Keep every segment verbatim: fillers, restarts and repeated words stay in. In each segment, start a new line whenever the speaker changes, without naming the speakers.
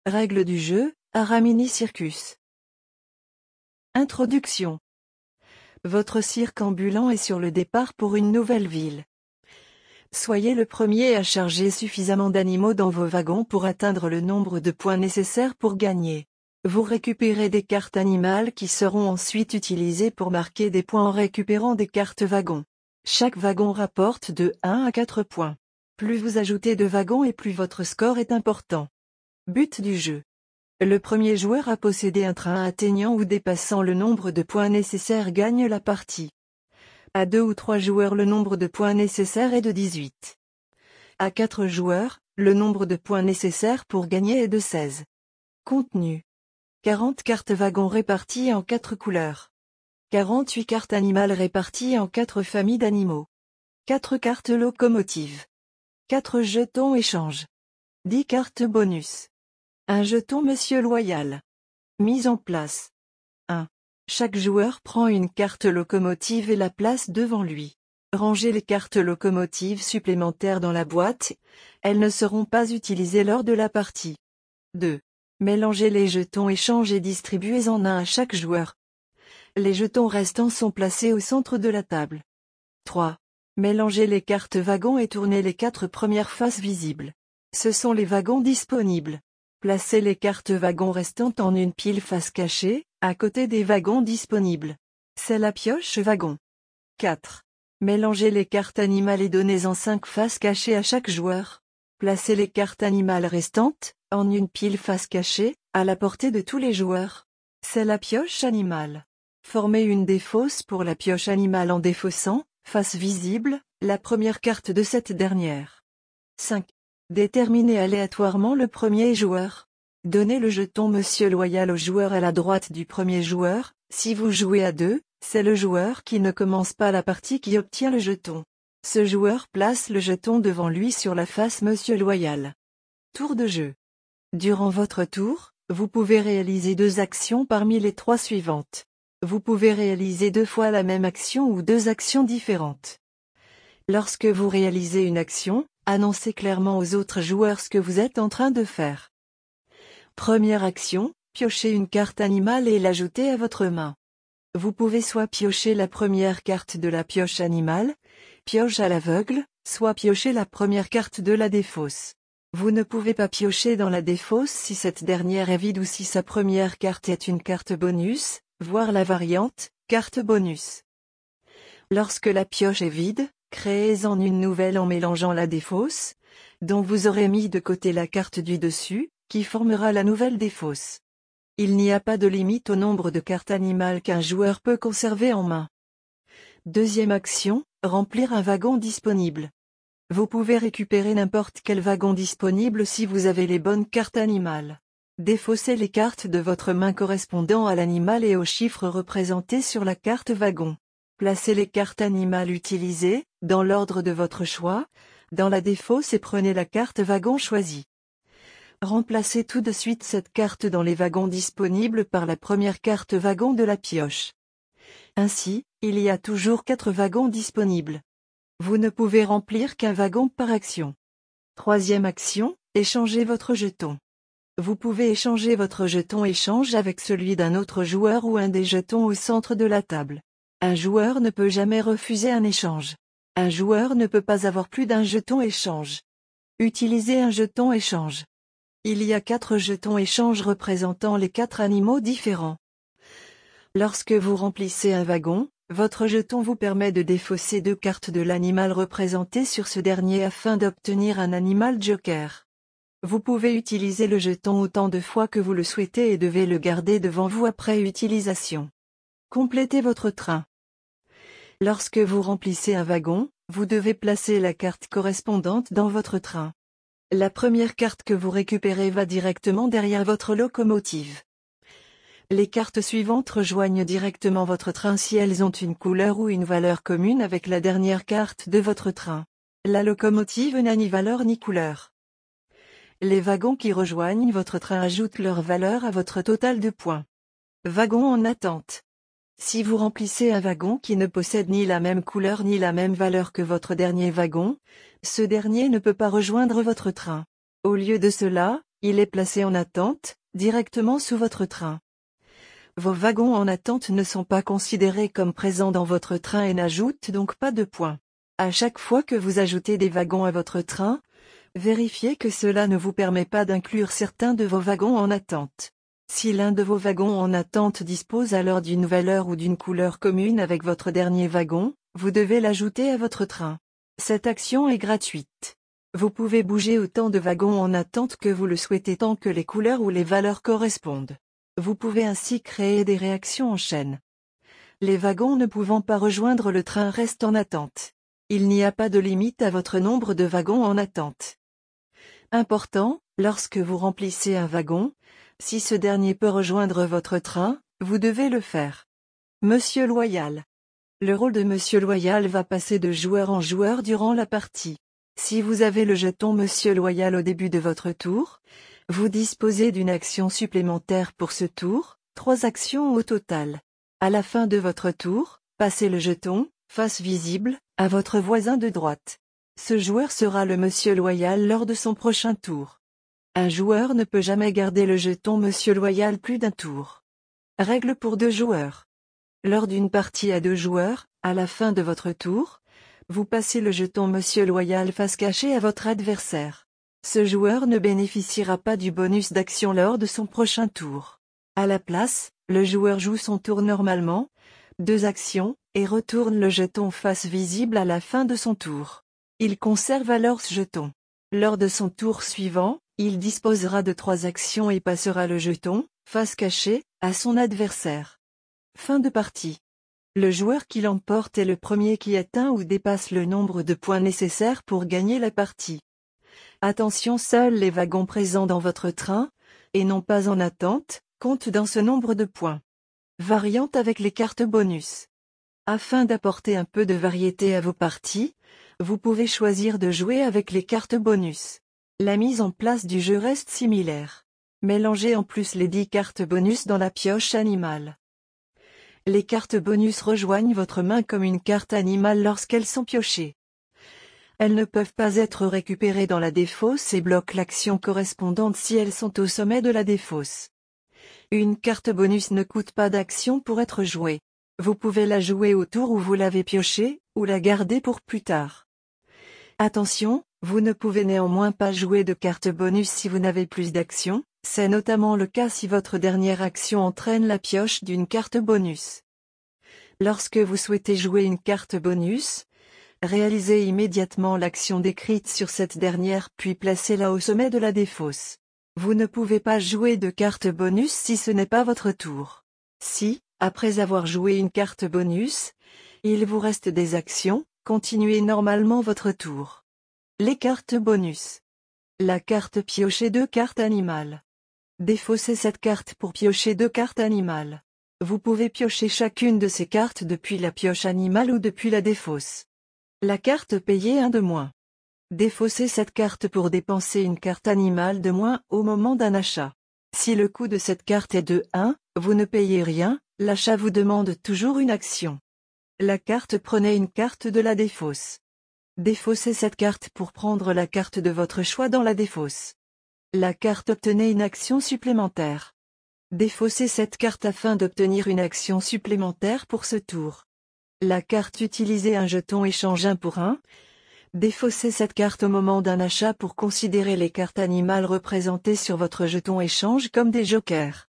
Règles du jeu, Aramini Circus. Introduction. Votre cirque ambulant est sur le départ pour une nouvelle ville. Soyez le premier à charger suffisamment d'animaux dans vos wagons pour atteindre le nombre de points nécessaires pour gagner. Vous récupérez des cartes animales qui seront ensuite utilisées pour marquer des points en récupérant des cartes wagons. Chaque wagon rapporte de un à quatre points. Plus vous ajoutez de wagons et plus votre score est important. But du jeu. Le premier joueur à posséder un train atteignant ou dépassant le nombre de points nécessaires gagne la partie. À deux ou trois joueurs le nombre de points nécessaires est de dix-huit. À quatre joueurs, le nombre de points nécessaires pour gagner est de seize. Contenu. quarante cartes wagons réparties en quatre couleurs. quarante-huit cartes animales réparties en quatre familles d'animaux. quatre cartes locomotives. quatre jetons échange. dix cartes bonus. un jeton Monsieur Loyal. Mise en place. un. Chaque joueur prend une carte locomotive et la place devant lui. Rangez les cartes locomotives supplémentaires dans la boîte, elles ne seront pas utilisées lors de la partie. deux. Mélangez les jetons échange et distribuez-en un à chaque joueur. Les jetons restants sont placés au centre de la table. trois. Mélangez les cartes wagons et tournez les quatre premières faces visibles. Ce sont les wagons disponibles. Placez les cartes wagons restantes en une pile face cachée, à côté des wagons disponibles. C'est la pioche wagon. quatre. Mélangez les cartes animales et donnez-en cinq faces cachées à chaque joueur. Placez les cartes animales restantes, en une pile face cachée, à la portée de tous les joueurs. C'est la pioche animale. Formez une défausse pour la pioche animale en défaussant, face visible, la première carte de cette dernière. cinq. Déterminez aléatoirement le premier joueur. Donnez le jeton Monsieur Loyal au joueur à la droite du premier joueur. Si vous jouez à deux, c'est le joueur qui ne commence pas la partie qui obtient le jeton. Ce joueur place le jeton devant lui sur la face Monsieur Loyal. Tour de jeu. Durant votre tour, vous pouvez réaliser deux actions parmi les trois suivantes. Vous pouvez réaliser deux fois la même action ou deux actions différentes. Lorsque vous réalisez une action, annoncez clairement aux autres joueurs ce que vous êtes en train de faire. Première action, piochez une carte animale et l'ajouter à votre main. Vous pouvez soit piocher la première carte de la pioche animale, pioche à l'aveugle, soit piocher la première carte de la défausse. Vous ne pouvez pas piocher dans la défausse si cette dernière est vide ou si sa première carte est une carte bonus, voire la variante, carte bonus. Lorsque la pioche est vide, créez-en une nouvelle en mélangeant la défausse, dont vous aurez mis de côté la carte du dessus, qui formera la nouvelle défausse. Il n'y a pas de limite au nombre de cartes animales qu'un joueur peut conserver en main. Deuxième action, remplir un wagon disponible. Vous pouvez récupérer n'importe quel wagon disponible si vous avez les bonnes cartes animales. Défaussez les cartes de votre main correspondant à l'animal et aux chiffres représentés sur la carte wagon. Placez les cartes animales utilisées, dans l'ordre de votre choix, dans la défausse et prenez la carte wagon choisie. Remplacez tout de suite cette carte dans les wagons disponibles par la première carte wagon de la pioche. Ainsi, il y a toujours quatre wagons disponibles. Vous ne pouvez remplir qu'un wagon par action. Troisième action, échangez votre jeton. Vous pouvez échanger votre jeton échange avec celui d'un autre joueur ou un des jetons au centre de la table. Un joueur ne peut jamais refuser un échange. Un joueur ne peut pas avoir plus d'un jeton échange. Utilisez un jeton échange. Il y a quatre jetons échange représentant les quatre animaux différents. Lorsque vous remplissez un wagon, votre jeton vous permet de défausser deux cartes de l'animal représenté sur ce dernier afin d'obtenir un animal joker. Vous pouvez utiliser le jeton autant de fois que vous le souhaitez et devez le garder devant vous après utilisation. Complétez votre train. Lorsque vous remplissez un wagon, vous devez placer la carte correspondante dans votre train. La première carte que vous récupérez va directement derrière votre locomotive. Les cartes suivantes rejoignent directement votre train si elles ont une couleur ou une valeur commune avec la dernière carte de votre train. La locomotive n'a ni valeur ni couleur. Les wagons qui rejoignent votre train ajoutent leur valeur à votre total de points. Wagon en attente. Si vous remplissez un wagon qui ne possède ni la même couleur ni la même valeur que votre dernier wagon, ce dernier ne peut pas rejoindre votre train. Au lieu de cela, Il est placé en attente, directement sous votre train. Vos wagons en attente ne sont pas considérés comme présents dans votre train et n'ajoutent donc pas de points. À chaque fois que vous ajoutez des wagons à votre train, vérifiez que cela ne vous permet pas d'inclure certains de vos wagons en attente. Si l'un de vos wagons en attente dispose alors d'une valeur ou d'une couleur commune avec votre dernier wagon, vous devez l'ajouter à votre train. Cette action est gratuite. Vous pouvez bouger autant de wagons en attente que vous le souhaitez tant que les couleurs ou les valeurs correspondent. Vous pouvez ainsi créer des réactions en chaîne. Les wagons ne pouvant pas rejoindre le train restent en attente. Il n'y a pas de limite à votre nombre de wagons en attente. Important, lorsque vous remplissez un wagon, si ce dernier peut rejoindre votre train, vous devez le faire. Monsieur Loyal. Le rôle de Monsieur Loyal va passer de joueur en joueur durant la partie. Si vous avez le jeton Monsieur Loyal au début de votre tour, vous disposez d'une action supplémentaire pour ce tour, trois actions au total. À la fin de votre tour, passez le jeton, face visible, à votre voisin de droite. Ce joueur sera le Monsieur Loyal lors de son prochain tour. Un joueur ne peut jamais garder le jeton Monsieur Loyal plus d'un tour. Règle pour deux joueurs. Lors d'une partie à deux joueurs, à la fin de votre tour, vous passez le jeton Monsieur Loyal face cachée à votre adversaire. Ce joueur ne bénéficiera pas du bonus d'action lors de son prochain tour. À la place, le joueur joue son tour normalement, deux actions, et retourne le jeton face visible à la fin de son tour. Il conserve alors ce jeton. Lors de son tour suivant, il disposera de trois actions et passera le jeton, face cachée, à son adversaire. Fin de partie. Le joueur qui l'emporte est le premier qui atteint ou dépasse le nombre de points nécessaires pour gagner la partie. Attention, seuls les wagons présents dans votre train, et non pas en attente, comptent dans ce nombre de points. Variante avec les cartes bonus. Afin d'apporter un peu de variété à vos parties, vous pouvez choisir de jouer avec les cartes bonus. La mise en place du jeu reste similaire. Mélangez en plus les dix cartes bonus dans la pioche animale. Les cartes bonus rejoignent votre main comme une carte animale lorsqu'elles sont piochées. Elles ne peuvent pas être récupérées dans la défausse et bloquent l'action correspondante si elles sont au sommet de la défausse. Une carte bonus ne coûte pas d'action pour être jouée. Vous pouvez la jouer au tour où vous l'avez piochée, ou la garder pour plus tard. Attention, vous ne pouvez néanmoins pas jouer de carte bonus si vous n'avez plus d'action, c'est notamment le cas si votre dernière action entraîne la pioche d'une carte bonus. Lorsque vous souhaitez jouer une carte bonus, réalisez immédiatement l'action décrite sur cette dernière puis placez-la au sommet de la défausse. Vous ne pouvez pas jouer de carte bonus si ce n'est pas votre tour. Si, après avoir joué une carte bonus, il vous reste des actions, continuez normalement votre tour. Les cartes bonus. La carte piocher deux cartes animales. Défaussez cette carte pour piocher deux cartes animales. Vous pouvez piocher chacune de ces cartes depuis la pioche animale ou depuis la défausse. La carte payer un de moins. Défaussez cette carte pour dépenser une carte animale de moins au moment d'un achat. Si le coût de cette carte est de un, vous ne payez rien, l'achat vous demande toujours une action. La carte prenez une carte de la défausse. Défaussez cette carte pour prendre la carte de votre choix dans la défausse. La carte obtenez une action supplémentaire. Défaussez cette carte afin d'obtenir une action supplémentaire pour ce tour. La carte utilisez un jeton échange un pour un. Défaussez cette carte au moment d'un achat pour considérer les cartes animales représentées sur votre jeton échange comme des jokers.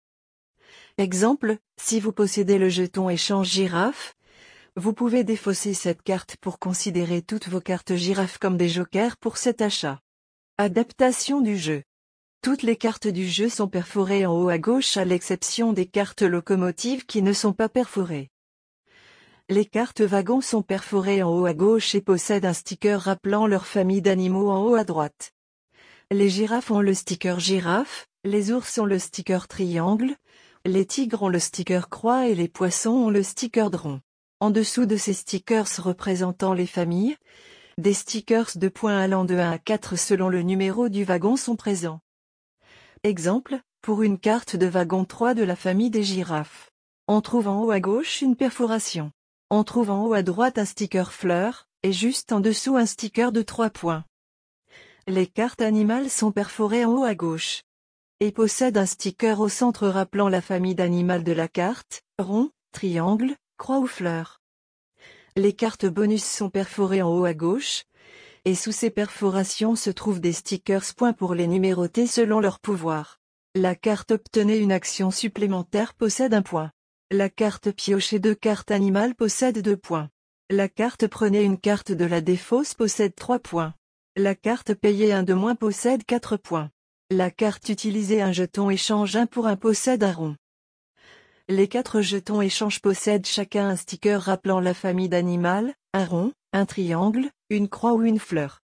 Exemple, si vous possédez le jeton échange girafe, vous pouvez défausser cette carte pour considérer toutes vos cartes girafes comme des jokers pour cet achat. Adaptation du jeu. Toutes les cartes du jeu sont perforées en haut à gauche à l'exception des cartes locomotives qui ne sont pas perforées. Les cartes wagons sont perforées en haut à gauche et possèdent un sticker rappelant leur famille d'animaux en haut à droite. Les girafes ont le sticker girafe, les ours ont le sticker triangle, les tigres ont le sticker croix et les poissons ont le sticker rond. En dessous de ces stickers représentant les familles, des stickers de points allant de un à quatre selon le numéro du wagon sont présents. Exemple, pour une carte de wagon trois de la famille des girafes. On trouve en haut à gauche une perforation. On trouve en haut à droite un sticker fleur, et juste en dessous un sticker de trois points. Les cartes animales sont perforées en haut à gauche. et possède un sticker au centre rappelant la famille d'animal de la carte, rond, triangle, croix ou fleur. Les cartes bonus sont perforées en haut à gauche, et sous ces perforations se trouvent des stickers points pour les numéroter selon leur pouvoir. La carte obtenez une action supplémentaire possède un point. La carte piocher deux cartes animales possède deux points. La carte prenez une carte de la défausse possède trois points. La carte payer un de moins possède quatre points. La carte utiliser un jeton échange un pour un possède un rond. Les quatre jetons échange possèdent chacun un sticker rappelant la famille d'animal, un rond, un triangle, une croix ou une fleur.